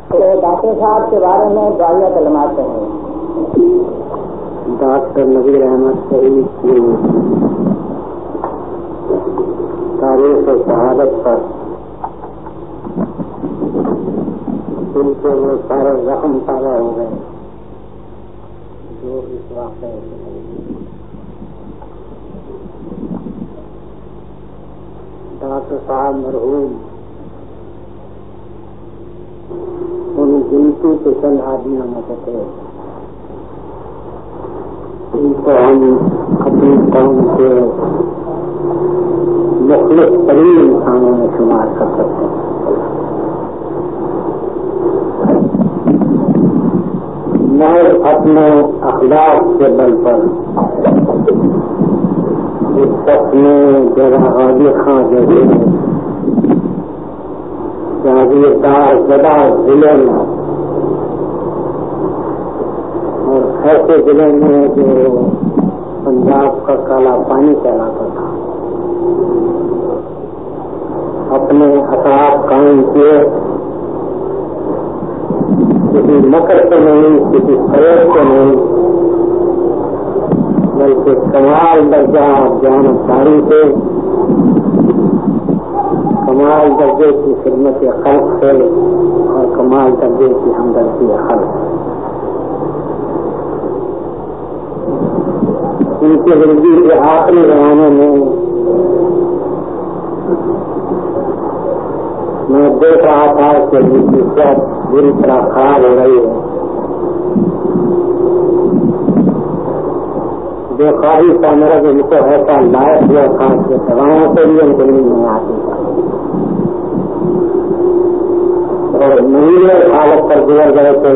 Doctor صاحب کے بارے میں دعائیہ کلمات ہیں. ڈاکٹر نذیر احمد شہید کی تاریخ شہادت پر دل کے وہ سارے زخم تازہ ہو گئے جو اس واقعے سے ڈاکٹر صاحب مرحوم ان گنتی کے چند آدمیوں میں سے تھے. ان کو ہم اپنی قوم کے مخلص ترین انسانوں میں شمار کر سکتے ہیں. محض اپنے اخلاق کے بل پر اس شخص نے جگہ غازی خان جیسے جاگیردار زدہ ضلع میں اور ایسے ضلع میں جو پنجاب کا کالا پانی کہلاتا تھا اپنے اثرات قائم کیے. کسی مکر سے نہیں, کسی فریب سے نہیں, بلکہ کمال درجہ جانبداری سے, کمال درجے کی خدمت خلق سے اور کمال درجے کی ہمدردی خلق. ان کی زندگی کے آخری زمانے میں میں دیکھ رہا تھا کہ ان کی صحت بری طرح خراب ہو رہی ہے. جو خواہی تھا میرا کہ ان کو ایسا لائق ہوا تھا کہ دوائوں سے بھی ان کو نہیں آتی اور مہینے حالت پر گزر گئے تھے.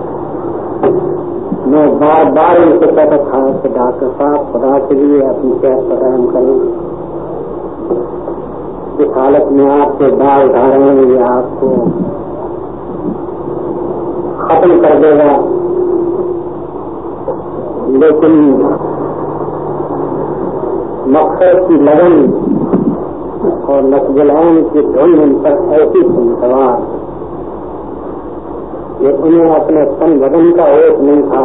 میں بار بار ان سے کہتا تھا کہ ڈاکٹر صاحب خدا کے لیے اپنی صحت پر رحم کریں. اس حالت میں آپ کے بال ڈھا رہے ہیں یہ آپ کو ختم کر دے گا. لیکن مقصد کی لگن اور نقل العین کی دھن ان پر ایسی تھی سوار کہ انہیں اپنے تن بدن کا ہوش نہیں تھا.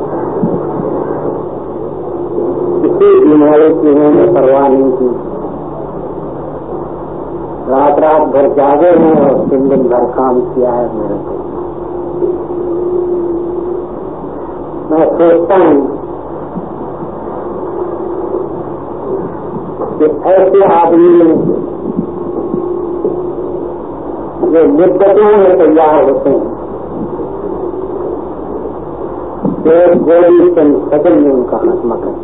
کسی بیماری کی انہوں نے پرواہ نہیں کی. رات رات بھر جاگے ہیں اور دن دن بھر کام کیا ہے میرے کو. میں سوچتا ہوں کہ ایسے آدمی جو مدتوں میں تیار ہوتے ہیں ایک گولی چند سیکنڈ میں ان کا خاتمہ کرتے.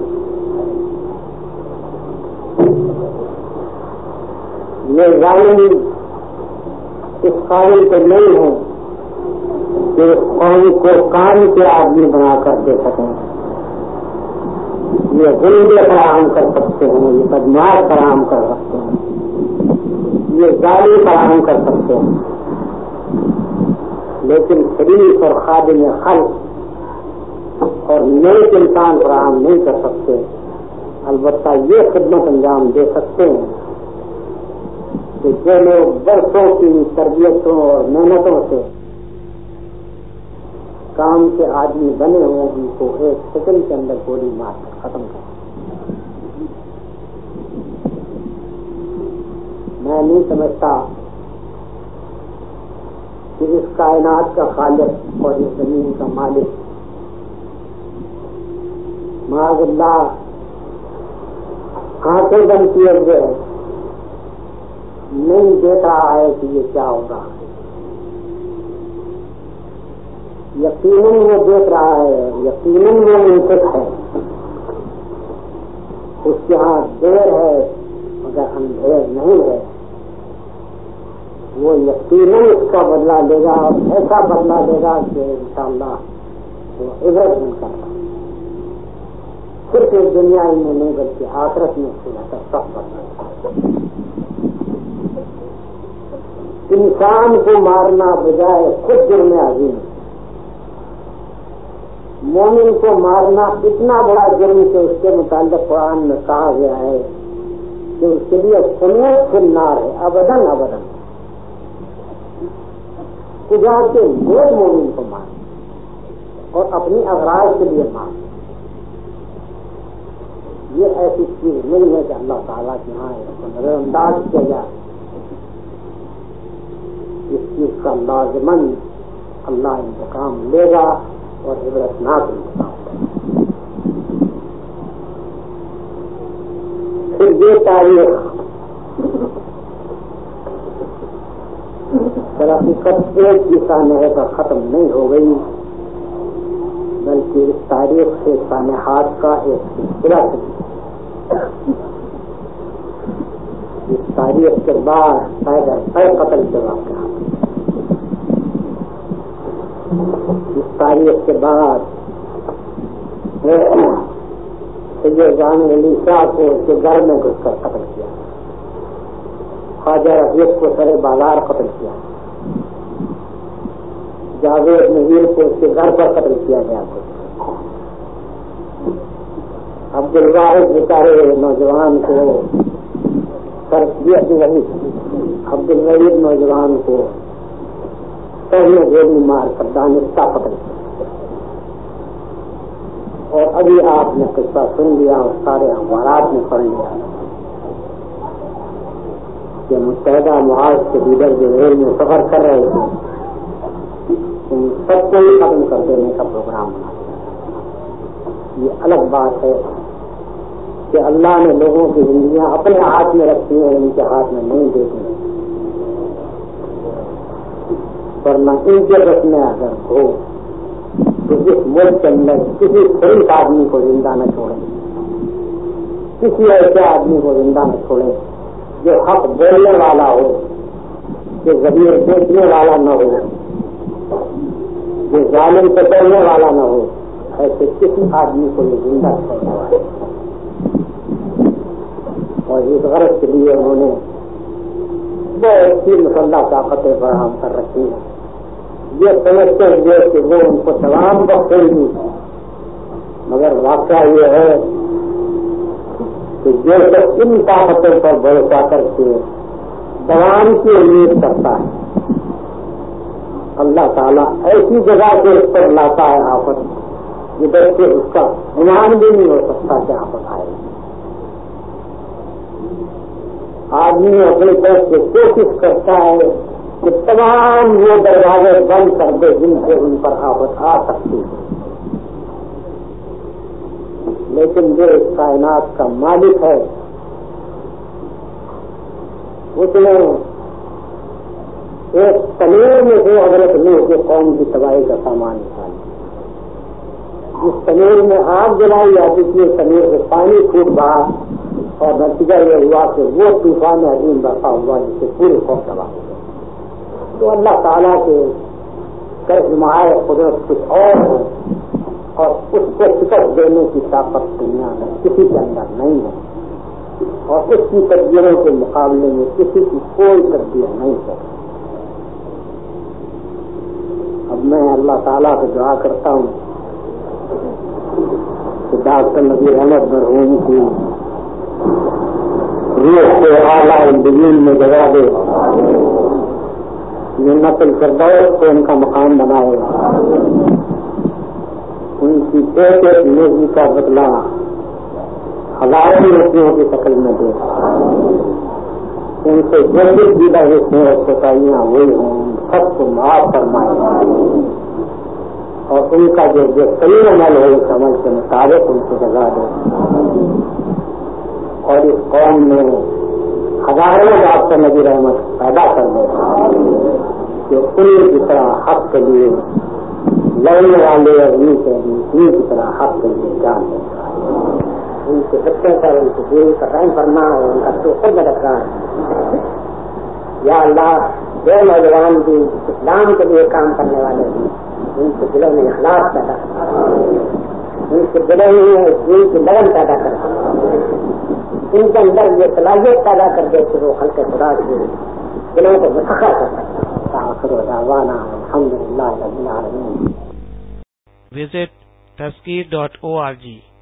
یہ ظالم اس قابل پہ نہیں ہے کہ قوم کو کام کے آدمی بنا کر دے سکیں. یہ غلبے فراہم کر سکتے ہیں, یہ بدماش فراہم کر سکتے ہیں, یہ ظالم فراہم کر سکتے ہیں, لیکن شریف اور خادم خلق اور نیک انسان فراہم نہیں کر سکتے. البتہ یہ خدمت انجام دے سکتے ہیں کہ جو لوگ برسوں کی تربیتوں اور محنتوں سے کام کے آدمی بنے ہوئے ان کو ایک سیکنڈ کے اندر گولی مار کر ختم کر. میں نہیں سمجھتا کہ اس کائنات کا خالق اور اس زمین کا مالک معاذ اللہ آنکھیں بند کیے ہوئے نہیں دیکھ رہا ہے کہ یہ کیا ہوگا. یقیناً وہ دیکھ رہا ہے, یقیناً وہ منصف ہے. اس کے ہاں دیر ہے مگر اندھیر نہیں ہے. وہ یقیناً اس کا بدلہ لے گا اور ایسا بدلہ لے گا کہ انشاءاللہ وہ عبرت بن کر صرف اس دنیا میں نہیں بلکہ آخرت میں اس کا سب بدلہ. انسان کو مارنا بجائے خود جرم عظیم. مومن کو مارنا اتنا بڑا جرم کہ اس کے متعلق قرآن میں کہا گیا ہے کہ اس کے لیے خلود فی النار ہے ابداً ابداً. خدا کے نیک مومن کو مان اور اپنی اغراض کے لیے مان. یہ ایسی چیز نہیں ہے کہ اللہ تعالیٰ کے یہاں اس کو نظر انداز کیا جائے. اس چیز کا لازماً اللہ انتقام لے گا اور عبرتناک انتقام. پھر یہ تاریخ حقیقت ایک کی سانحے پر ختم نہیں ہو گئی، بلکہ اس تاریخ سے سانحات کا ایک سلسلہ چلی. اس تاریخ کے بعد قتل کے واقعات، اس تاریخ کے بعد جان علی شاہ کو اس کے گھر میں گھس کر قتل کیا، خواجہ رفیق کو سر بازار قتل کیا، جاوید نذیر کو اس کے گھر پر قتل کیا گیا. عبد الواحد بیچارے نوجوان کو عبد الوحید نوجوان کو پہلے گولی مار کر دانستہ قتل کیا. اور ابھی آپ نے قصہ سن لیا اور سارے اخبارات میں پڑھ لیا کہ متحدہ محاذ کے لیڈر جو ریل میں سفر کر رہے تھے ان سب کو ہی ختم کر دینے کا پروگرام بنا. یہ الگ بات ہے کہ اللہ نے لوگوں کی زندگیاں اپنے ہاتھ میں رکھی ہیں، ان کے ہاتھ میں نہیں دیتی ہیں. ورنہ ان کے بس میں اگر ہو تو اس ملک کے اندر کسی شریف آدمی کو زندہ نہ چھوڑیں، کسی ایسے آدمی کو زندہ نہ چھوڑیں جو حق بولنے والا ہو، جو ضمیر بیچنے والا نہ ہو، جو ظالم سے ڈرنے والا نہ ہو. ایسے کسی آدمی کو یہ زندہ چھوڑنے والا. اور اس غرض کے لیے انہوں نے بہت سی مسلح طاقتیں فراہم کر رکھی ہیں، یہ سمجھتے ہوئے کہ وہ ان کو تمام بخشیں گی. مگر واقعہ یہ ہے کہ جو سب ان طاقتوں پر بھروسہ کر کے تمام کی امید کرتا ہے، اللہ تعالیٰ ایسی جگہ سے اس پر لاتا ہے آفت جدھر سے اس کا گمان بھی نہیں ہو سکتا کہ آفت آئے. آدمی اپنی طرف سے کوشش کرتا ہے کہ تمام وہ دروازے بند کر دے جن سے ان پر آفت آ سکتی ہے، لیکن جو اس کائنات کا مالک ہے اس نے ایک تنور میں سے حضرت نوح کے قوم کی تباہی کا سامان نکالا. جس تنور میں آگ جلائی جاتی تھی اس تنور سے پانی پھوٹ رہا اور نتیجہ یہ ہوا کہ وہ طوفان عظیم برپا ہوا جس سے پورے قوم تباہ ہو گئے. تو اللہ تعالیٰ کے کرشمائے قدرت کچھ اور ہے اور اس کو شکست دینے کی طاقت دنیا میں کسی کے اندر نہیں ہے اور اس کی تدبیروں کے مقابلے میں کسی کی کوئی تدبیر نہیں ہے. اب میں اللہ تعالیٰ سے دعا کرتا ہوں کہ ڈاکٹر نذیر احمد مرحوم کی روح سے اعلیٰ الدین میں جگہ دے، جنت الفردوس کو ان کا مقام بنائے، ان کی ایک ایک نیکی کا بدلہ ہزاروں نیکیوں کی شکل میں دے. ان سے جو بھی دیدہ حصے اور کوتاہیاں ہوئی ہوں سب کو معاف فرمائے اور ان کا جو صحیح عمل ہو اس عمل کے مطابق ان کو جگہ دے. اور اس قوم میں ہزاروں ڈاکٹر نذیر احمد پیدا کر دے کہ انہیں کی طرح حق کے لیے لڑنے والے اور انہیں کی طرح حق کے لیے جان دے. ان کے بچوں پر ان کی دین پر رحم فرما اور ان کا تو خود مددگار. یا اللہ جو نوجوان بھی اسلام کے لیے کام کرنے والے ہیں ان کے دلوں میں اخلاص پیدا کر، ان کے دلوں میں دین کی لگن پیدا کر، ان کے اندر یہ صلاحیت پیدا کر دے کہ وہ خلق خدا کے دلوں کو مسخر کر سکتے. الحمدللہ رب العالمین. Visit Tazkir.org